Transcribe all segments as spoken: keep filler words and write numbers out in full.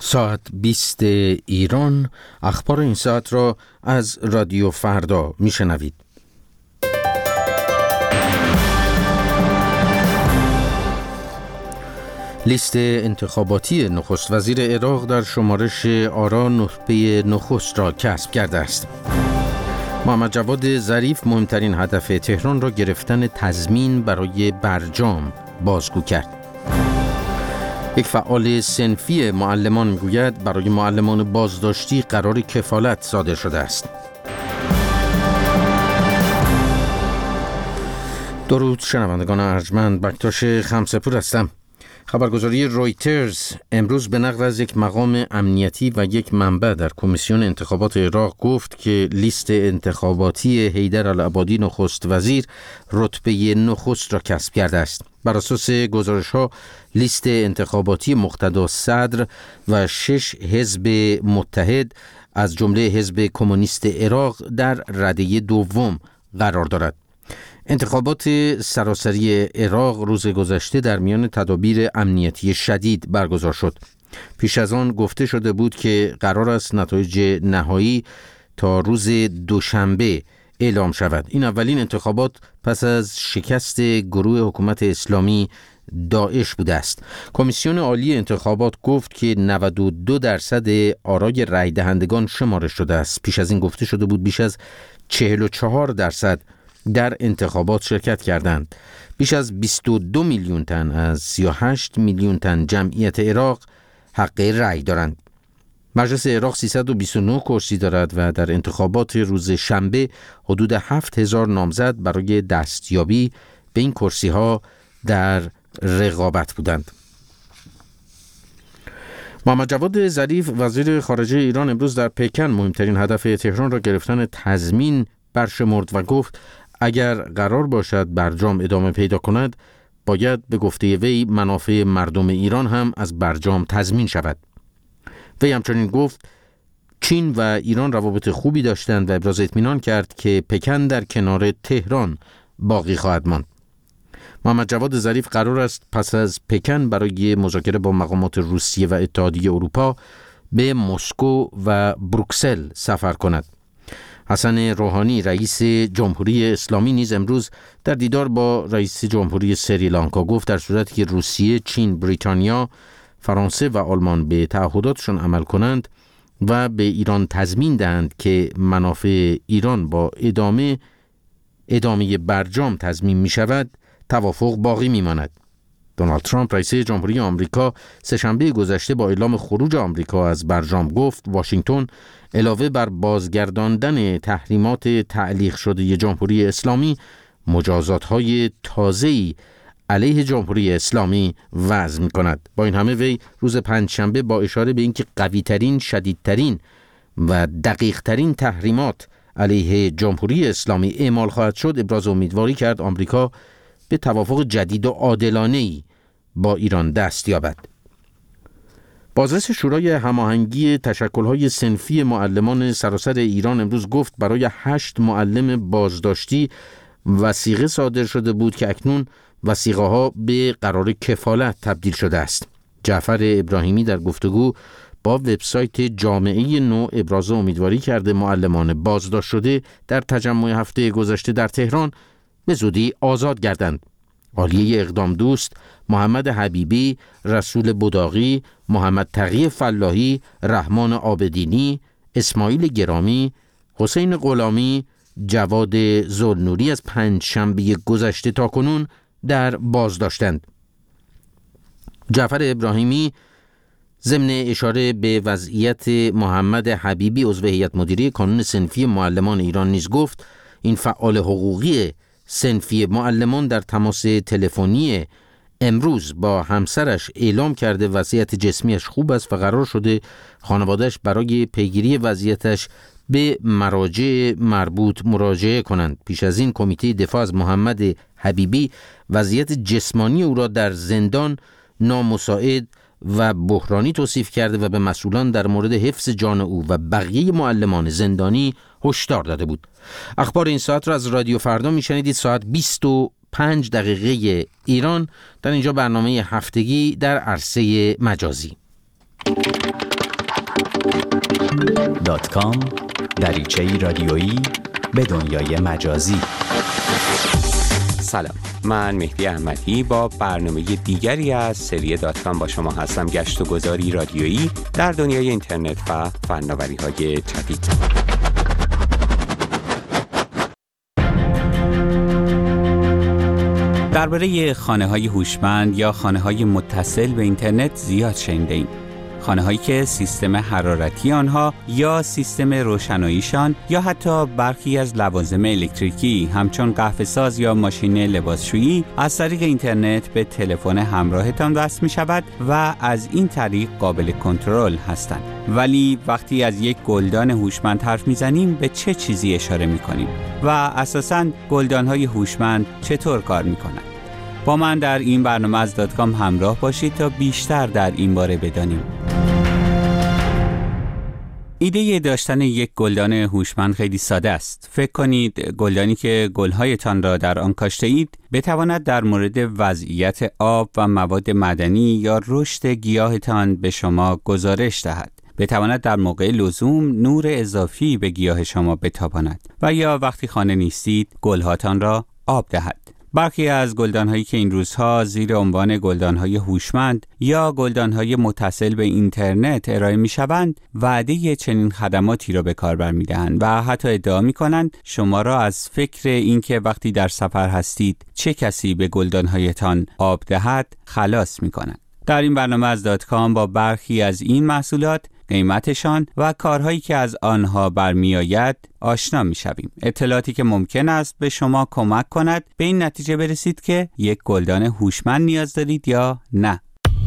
ساعت بیست ایران. اخبار این ساعت را از رادیو فردا میشنوید. لیست انتخاباتی نخست وزیر عراق در شمارش آرا نخبه نخست را کسب کرده است. محمد جواد ظریف مهمترین هدف تهران را گرفتن تضمین برای برجام بازگو کرد. یک فعال صنفی معلمان میگوید برای معلمان بازداشتی قرار کفالت صادر شده است. درود شنوندگان ارجمند، بکتاش خمسپور هستم. خبرگزاری رویترز امروز به نقل از یک مقام امنیتی و یک منبع در کمیسیون انتخابات عراق گفت که لیست انتخاباتی حیدر العبادی نخست وزیر رتبه نخست را کسب کرده است. بر اساس گزارش‌ها لیست انتخاباتی مقتدا صدر و شش حزب متحد از جمله حزب کمونیست عراق در رده دوم قرار دارد. انتخابات سراسری عراق روز گذشته در میان تدابیر امنیتی شدید برگزار شد. پیش از آن گفته شده بود که قرار است نتایج نهایی تا روز دوشنبه اعلام شود. این اولین انتخابات پس از شکست گروه حکومت اسلامی داعش بوده است. کمیسیون عالی انتخابات گفت که نود و دو درصد آرای رای دهندگان شمارش شده است. پیش از این گفته شده بود بیش از چهل و چهار درصد در انتخابات شرکت کردند. بیش از بیست و دو میلیون تن از سی و هشت میلیون تن جمعیت عراق حق رأی دارند. مجلس عراق سیصد و بیست و نه کرسی دارد و در انتخابات روز شنبه حدود هفت هزار نامزد برای دستیابی به این کرسی ها در رقابت بودند. محمد جواد ظریف وزیر خارجه ایران امروز در پکن مهمترین هدف تهران را گرفتن تضمین برشمرد و گفت اگر قرار باشد برجام ادامه پیدا کند باید به گفته وی منافع مردم ایران هم از برجام تضمین شود. وی همچنین گفت چین و ایران روابط خوبی داشتند و ابراز اطمینان کرد که پکن در کنار تهران باقی خواهد ماند. محمد جواد ظریف قرار است پس از پکن برای مذاکره با مقامات روسیه و اتحادیه اروپا به مسکو و بروکسل سفر کند. حسن روحانی رئیس جمهوری اسلامی نیز امروز در دیدار با رئیس جمهوری سریلانکا گفت در صورتی که روسیه، چین، بریتانیا، فرانسه و آلمان به تعهداتشون عمل کنند و به ایران تضمین دهند که منافع ایران با ادامه ادامه برجام تضمین می شود، توافق باقی می ماند. دونالد ترامپ رئیس جمهوری آمریکا سه‌شنبه گذشته با اعلام خروج آمریکا از برجام گفت واشنگتن علاوه بر بازگرداندن تحریمات تعلیق شده جمهوری اسلامی مجازات‌های تازه‌ای علیه جمهوری اسلامی وضع می‌کند. با این همه وی روز پنجشنبه با اشاره به اینکه قوی‌ترین، شدیدترین و دقیق‌ترین تحریمات علیه جمهوری اسلامی اعمال خواهد شد ابراز امیدواری کرد آمریکا به توافق جدید و عادلانه‌ای با ایران دست یابد. بازرس شورای هماهنگی تشکل‌های صنفی معلمان سراسر ایران امروز گفت برای هشت معلم بازداشتی وثیقه صادر شده بود که اکنون وثیقه‌ها به قرار کفالت تبدیل شده است. جعفر ابراهیمی در گفتگو با وبسایت جامعه نو ابراز امیدواری کرده معلمان بازداشت شده در تجمع هفته گذشته در تهران به زودی آزاد گردند. عالیه اقدام دوست، محمد حبیبی، رسول بداغی، محمد تقی فلاحی، رحمان عابدینی، اسماعیل گرامی، حسین غلامی، جواد ذوالنوری از پنج شنبه گذشته تا کنون در بازداشتند. جعفر ابراهیمی ضمن اشاره به وضعیت محمد حبیبی عضو هیئت مدیره کانون صنفی معلمان ایران نیز گفت این فعال حقوقی صنفی معلمان در تماس تلفنی امروز با همسرش اعلام کرده وضعیت جسمیش خوب است و قرار شده خانواده‌اش برای پیگیری وضعیتش به مراجع مربوط مراجعه کنند. پیش از این کمیته دفاع از محمد حبیبی وضعیت جسمانی او را در زندان نامساعد و بحرانی توصیف کرده و به مسئولان در مورد حفظ جان او و بقیه معلمان زندانی هشدار داده بود. اخبار این ساعت را از رادیو فردا میشنیدید ساعت بیست و پنج دقیقه ایران. در اینجا برنامه هفتگی در عرصه مجازی. دات کام دریچه‌ای رادیویی به دنیای مجازی. سلام، من مهدی احمدی با برنامه دیگری از سری دات کام با شما هستم. گشت و گذاری رادیویی در دنیای اینترنت و فناوری‌های جدید. درباره خانه‌های هوشمند یا خانه‌های متصل به اینترنت زیاد شنیده‌ایم. خانه‌هایی که سیستم حرارتی آنها یا سیستم روشناییشان یا حتی برخی از لوازم الکتریکی همچون قهوه‌ساز یا ماشین لباسشویی از طریق اینترنت به تلفن همراهتان وصل می‌شود و از این طریق قابل کنترل هستند. ولی وقتی از یک گلدان هوشمند حرف می‌زنیم به چه چیزی اشاره می‌کنیم و اساساً گلدان‌های هوشمند چطور کار می‌کنند؟ با من در این برنامه از دات کام همراه باشید تا بیشتر در این باره بدانیم. ایده داشتن یک گلدان هوشمند خیلی ساده است. فکر کنید گلدانی که گل‌هایتان را در آن کاشته اید بتواند در مورد وضعیت آب و مواد معدنی یا رشد گیاهتان به شما گزارش دهد. بتواند در موقع لزوم نور اضافی به گیاه شما بتاباند و یا وقتی خانه نیستید گل‌هاتان را آب دهد. برخی از گلدان‌هایی که این روزها زیر عنوان گلدان‌های هوشمند یا گلدان‌های متصل به اینترنت ارائه می‌شوند، وعده چنین خدماتی را به کار برمی‌دهند و حتی ادعا می‌کنند شما را از فکر اینکه وقتی در سفر هستید چه کسی به گلدان‌هایتان آب دهد خلاص می‌کنند. در این برنامه از دات کام با برخی از این محصولات، قیمتشان و کارهایی که از آنها برمیآید آشنا می‌شویم. اطلاعاتی که ممکن است به شما کمک کند به این نتیجه برسید که یک گلدان هوشمند نیاز دارید یا نه.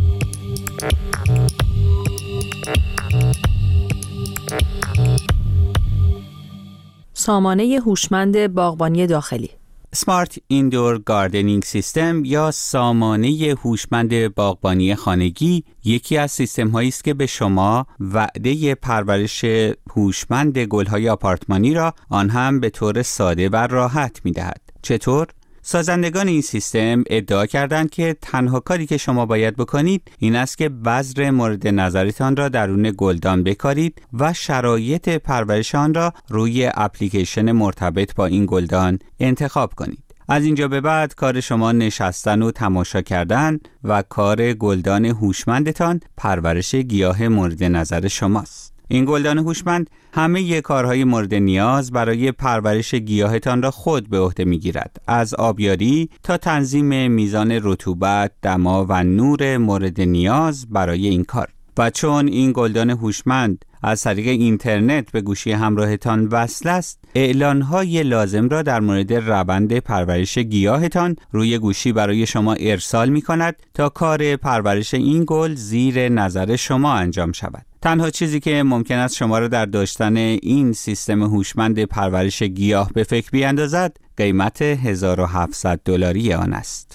سامانه هوشمند باغبانی داخلی Smart Indoor Gardening System یا سامانه هوشمند باغبانی خانگی یکی از سیستم‌هایی است که به شما وعده پرورش هوشمند گل‌های آپارتمانی را آن هم به طور ساده و راحت می‌دهد. چطور؟ سازندگان این سیستم ادعا کردند که تنها کاری که شما باید بکنید این است که بذر مورد نظرتان را درون گلدان بکارید و شرایط پرورش آن را روی اپلیکیشن مرتبط با این گلدان انتخاب کنید. از اینجا به بعد کار شما نشستن و تماشا کردن و کار گلدان هوشمندتان پرورش گیاه مورد نظر شماست. این گلدان هوشمند همه کارهای مورد نیاز برای پرورش گیاهتان را خود به عهده می‌گیرد، از آبیاری تا تنظیم میزان رطوبت، دما و نور مورد نیاز برای این کار. و چون این گلدان هوشمند از طریق اینترنت به گوشی همراهتان وصل است، اعلان‌های لازم را در مورد روند پرورش گیاهتان روی گوشی برای شما ارسال می‌کند تا کار پرورش این گل زیر نظر شما انجام شود. تنها چیزی که ممکن است شما را در داشتن این سیستم هوشمند پرورش گیاه به فکر بیاندازد، قیمت هزار و هفتصد دلاری آن است.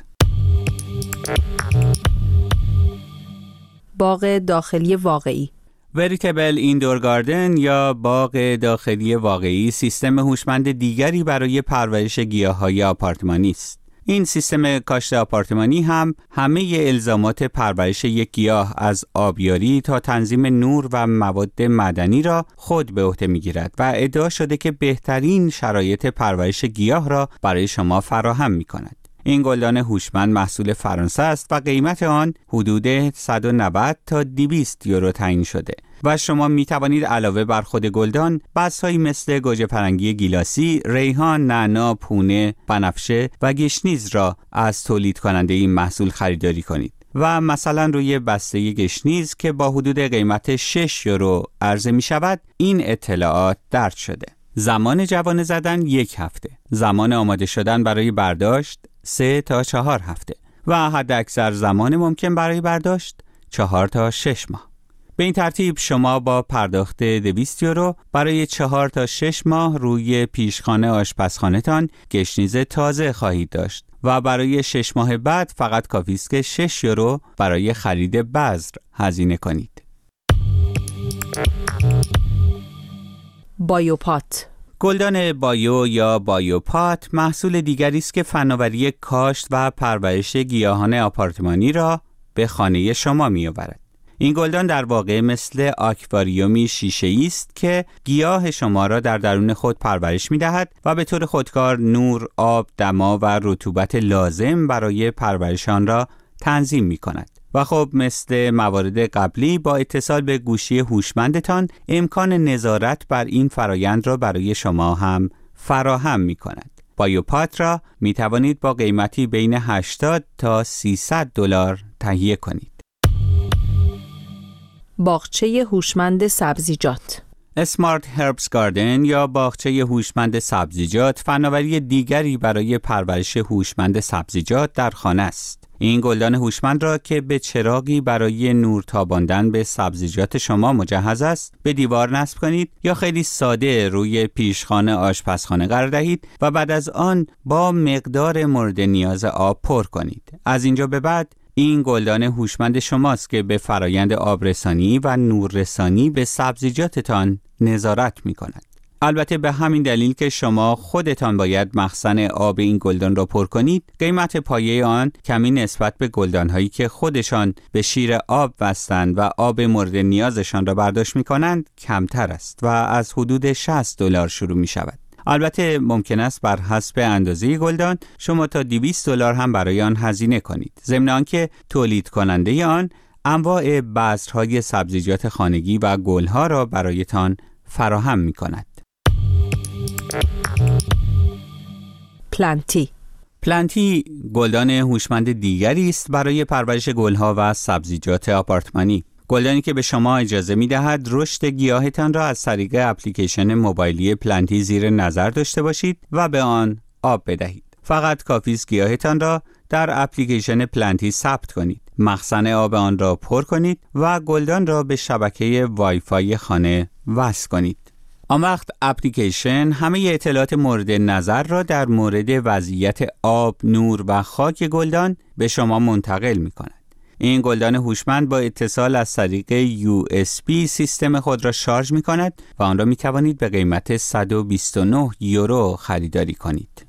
باغ داخلی واقعی وریتبل ایندور گاردن یا باغ داخلی واقعی سیستم هوشمند دیگری برای پرورش گیاه‌های آپارتمانی است. این سیستم کاشت آپارتمانی هم همه الزامات پرورش یک گیاه از آبیاری تا تنظیم نور و مواد معدنی را خود به عهده می‌گیرد و ادعا شده که بهترین شرایط پرورش گیاه را برای شما فراهم می‌کند. این گلدان هوشمند محصول فرانسه است و قیمت آن حدود صد و نود تا دویست یورو تعیین شده و شما می توانید علاوه بر خود گلدان بذرهایی مثل گوجه فرنگی گیلاسی، ریحان، نعنا، پونه، بنفشه و گشنیز را از تولید کننده این محصول خریداری کنید و مثلا روی بسته گشنیز که با حدود قیمت شش یورو عرضه می شود این اطلاعات درج شده. زمان جوانه زدن یک هفته، زمان آماده شدن برای برداشت سه تا چهار هفته و حد اکثر زمان ممکن برای برداشت چهار تا شش ماه. به این ترتیب شما با پرداخت دویست یورو برای چهار تا شش ماه روی پیشخانه آشپزخانه‌تان گشنیز تازه خواهید داشت و برای شش ماه بعد فقط کافی است که شش یورو برای خرید بذر هزینه کنید. بایوپات گلدان بایو یا بایوپات محصول دیگری است که فناوری کاشت و پرورش گیاهان آپارتمانی را به خانه شما می آورد. این گلدان در واقع مثل آکواریومی شیشه‌ای است که گیاه شما را در درون خود پرورش می‌دهد و به طور خودکار نور، آب، دما و رطوبت لازم برای پرورش آن را تنظیم می‌کند. و خب مثل موارد قبلی با اتصال به گوشی هوشمندتان امکان نظارت بر این فرایند را برای شما هم فراهم می‌کند. بایوپات را می‌توانید با قیمتی بین هشتاد تا سیصد دلار تهیه کنید. باغچه هوشمند سبزیجات. اسمارت هربز گاردن یا باغچه هوشمند سبزیجات فناوری دیگری برای پرورش هوشمند سبزیجات در خانه است. این گلدان هوشمند را که به چراغی برای نور تاباندن به سبزیجات شما مجهز است، به دیوار نصب کنید یا خیلی ساده روی پیشخانه آشپزخانه قرار دهید و بعد از آن با مقدار مورد نیاز آب پر کنید. از اینجا به بعد این گلدان هوشمند شماست که به فرایند آبرسانی و نوررسانی به سبزیجاتتان نظارت می کند. البته به همین دلیل که شما خودتان باید مخزن آب این گلدان را پر کنید، قیمت پایه آن کمی نسبت به گلدان‌هایی که خودشان به شیر آب بستند و آب مورد نیازشان را برداشت می کنند کمتر است و از حدود شصت دلار شروع می شود. البته ممکن است بر حسب اندازه گلدان شما تا دویست دلار هم برای آن هزینه کنید. ضمن آنکه تولید کننده آن انواع بذرهای سبزیجات خانگی و گلها را برایتان فراهم می کند. پلنتی. پلنتی گلدان هوشمند دیگری است برای پرورش گلها و سبزیجات آپارتمانی. گلدانی که به شما اجازه می دهد رشد گیاهتان را از طریق اپلیکیشن موبایلی پلنتی زیر نظر داشته باشید و به آن آب بدهید. فقط کافی است گیاهتان را در اپلیکیشن پلنتی ثبت کنید، مخزن آب آن را پر کنید و گلدان را به شبکه وای فای خانه وصل کنید. آن وقت اپلیکیشن همه اطلاعات مورد نظر را در مورد وضعیت آب، نور و خاک گلدان به شما منتقل می کند. این گلدان هوشمند با اتصال از طریق یو اس بی سیستم خود را شارژ می کند و آن را می توانید به قیمت صد و بیست و نه یورو خریداری کنید.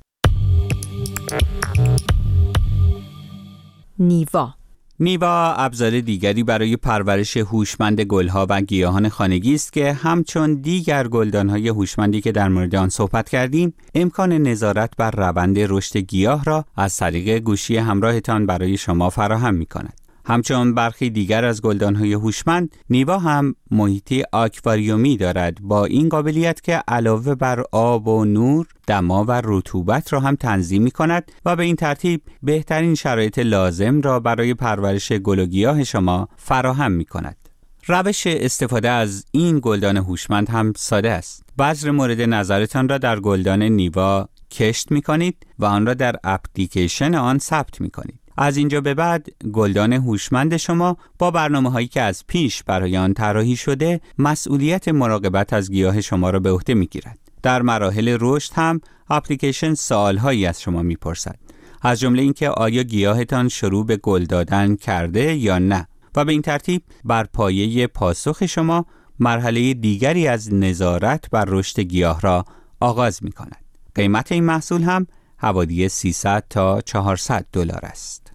نیوا. نیوا ابزار دیگری برای پرورش هوشمند گلها و گیاهان خانگی است که همچون دیگر گلدان‌های هوشمندی که در مورد آن صحبت کردیم، امکان نظارت بر روند رشد گیاه را از طریق گوشی همراهتان برای شما فراهم می‌کند. همچون برخی دیگر از گلدان‌های هوشمند، نیوا هم محیطی آکواریومی دارد با این قابلیت که علاوه بر آب و نور، دما و رطوبت را هم تنظیم می‌کند و به این ترتیب بهترین شرایط لازم را برای پرورش گل و گیاه شما فراهم می‌کند. روش استفاده از این گلدان هوشمند هم ساده است. بذر مورد نظرتان را در گلدان نیوا کشت می‌کنید و آن را در اپلیکیشن آن ثبت می‌کنید. از اینجا به بعد گلدان هوشمند شما با برنامه‌هایی که از پیش برای آن طراحی شده مسئولیت مراقبت از گیاه شما را به عهده می‌گیرد. در مراحل رشد هم اپلیکیشن سوال‌هایی از شما می‌پرسد، از جمله اینکه آیا گیاهتان شروع به گل دادن کرده یا نه، و به این ترتیب بر پایه پاسخ شما مرحله دیگری از نظارت بر رشد گیاه را آغاز می‌کند. قیمت این محصول هم حوالی سیصد تا چهارصد دلار است.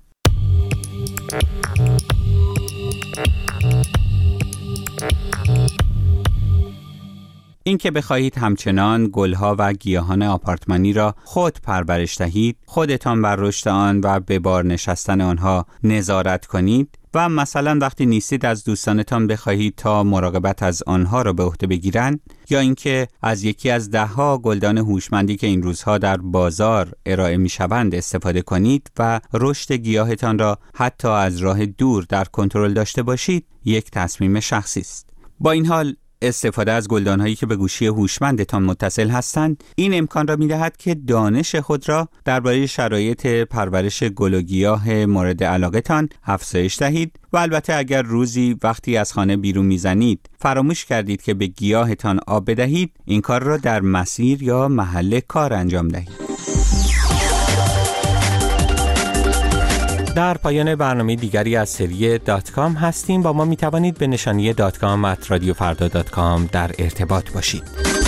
این که بخواهید همچنان گلها و گیاهان آپارتمانی را خود پرورش دهید، خودتان بر رشد آن و به بار نشستن آنها نظارت کنید و مثلا وقتی نیستید از دوستانتان بخواهید تا مراقبت از آنها را به عهده بگیرند، یا اینکه از یکی از دهها گلدان هوشمندی که این روزها در بازار ارائه می‌شوند استفاده کنید و رشد گیاهتان را حتی از راه دور در کنترل داشته باشید، یک تصمیم شخصی است. با این حال استفاده از گلدان‌هایی که به گوشی هوشمندتان متصل هستند این امکان را می‌دهد که دانش خود را درباره شرایط پرورش گل و گیاه مورد علاقه‌تان افزایش دهید و البته اگر روزی وقتی از خانه بیرون می‌زنید فراموش کردید که به گیاهتان آب بدهید، این کار را در مسیر یا محل کار انجام دهید. در پایان برنامه دیگری از سری دات کام هستیم. با ما می توانید به نشانی دات کام ات رادیو فردا دات کام در ارتباط باشید.